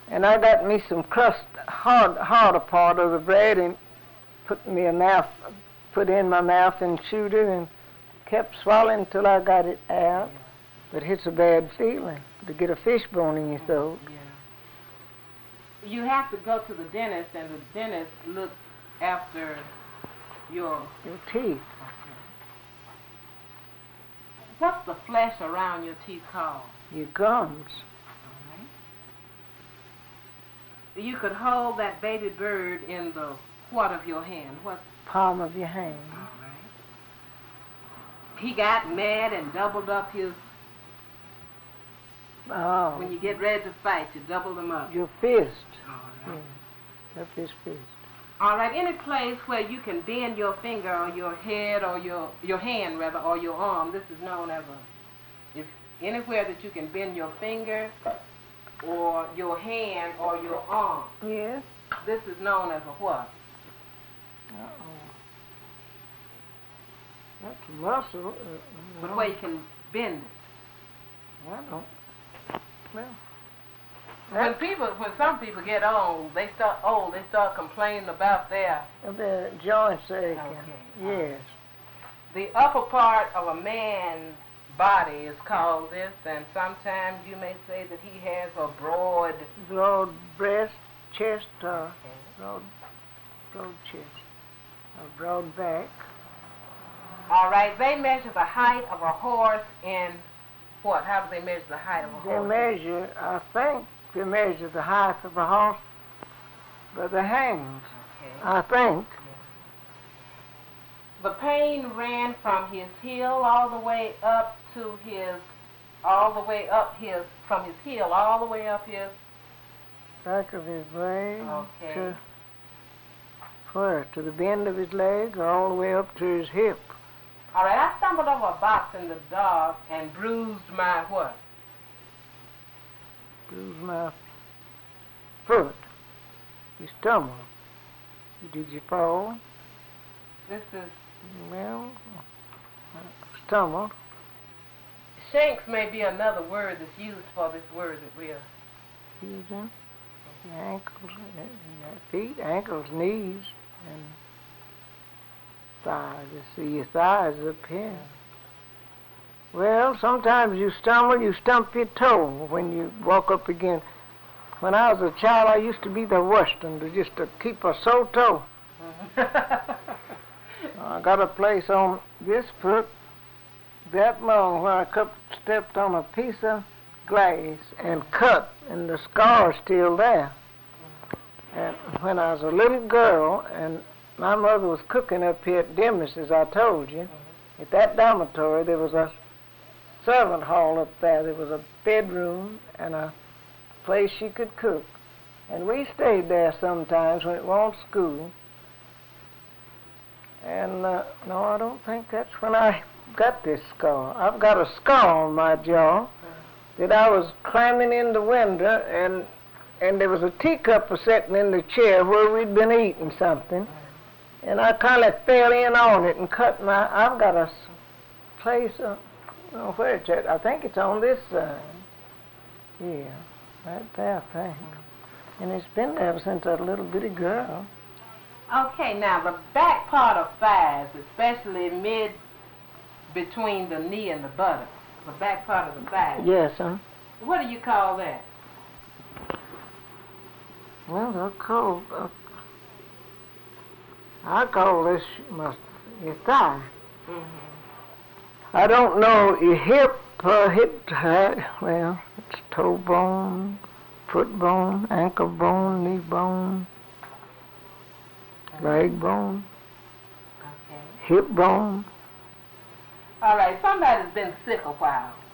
And I got me some crust, harder part of the bread, and put in my mouth and chewed it, and kept swallowing until I got it out. But it's a bad feeling to get a fish bone in your throat. Yeah. You have to go to the dentist, and the dentist looks after your teeth. Okay. What's the flesh around your teeth called? Your gums. All right. You could hold that baby bird in the what of your hand? What? Palm of your hand. All right. He got mad and doubled up his. Oh. When you get ready to fight, you double them up. Your fist. All right. Yeah. That's his fist. All right. Any place where you can bend your finger or your head or your hand rather or your arm. This is known as a. If anywhere that you can bend your finger or your hand or your arm. Yes. This is known as a what? That's a muscle. But where you can bend it. I don't. Well. When some people get old, they start complaining about their joints aching. Okay. Yes. The upper part of a man's body is called this, and sometimes you may say that he has a broad breast, chest, broad chest, a broad back. All right. They measure the height of a horse in what? How do they measure the height of a horse? They measure the height of a horse by the hands. Okay. I think. The pain ran from his heel all the way up to from his heel all the way up his back of his leg. Okay. To where? To the bend of his leg, or all the way up to his hip. All right. I stumbled over a box in the dark and bruised my what? Bruised my foot. You stumbled. Did you fall? This is. Well, stumbled. Shanks may be another word that's used for this word that we're using. Ankles, feet, ankles, knees, and thighs. You see your thighs up here. Well, sometimes you stumble, you stump your toe when you walk up again. When I was a child, I used to be the worst one, just to keep a sore toe. I got a place on this foot that long where I stepped on a piece of glass and cut, and the scar's still there. And when I was a little girl, and my mother was cooking up here at Dimmas, as I told you, at that dormitory, there was a servant hall up there. There was a bedroom and a place she could cook. And we stayed there sometimes when it wasn't school. And no, I don't think that's when I got this scar. I've got a scar on my jaw that I was climbing in the window, and there was a teacup sitting in the chair where we'd been eating something, and I kind of fell in on it and cut my. I've got a place. I don't know where it's at. I think it's on this side. Yeah, right there, I think. And it's been there ever since I was a little bitty girl. Okay, now the back part of thighs, especially between the knee and the buttock, the back part of the thigh. Yes, sir. What do you call that? Well, I call this your thigh. Mm-hmm. I don't know your hip, well, it's toe bone, foot bone, ankle bone, knee bone, leg bone, okay. Hip bone. All right, somebody's been sick a while.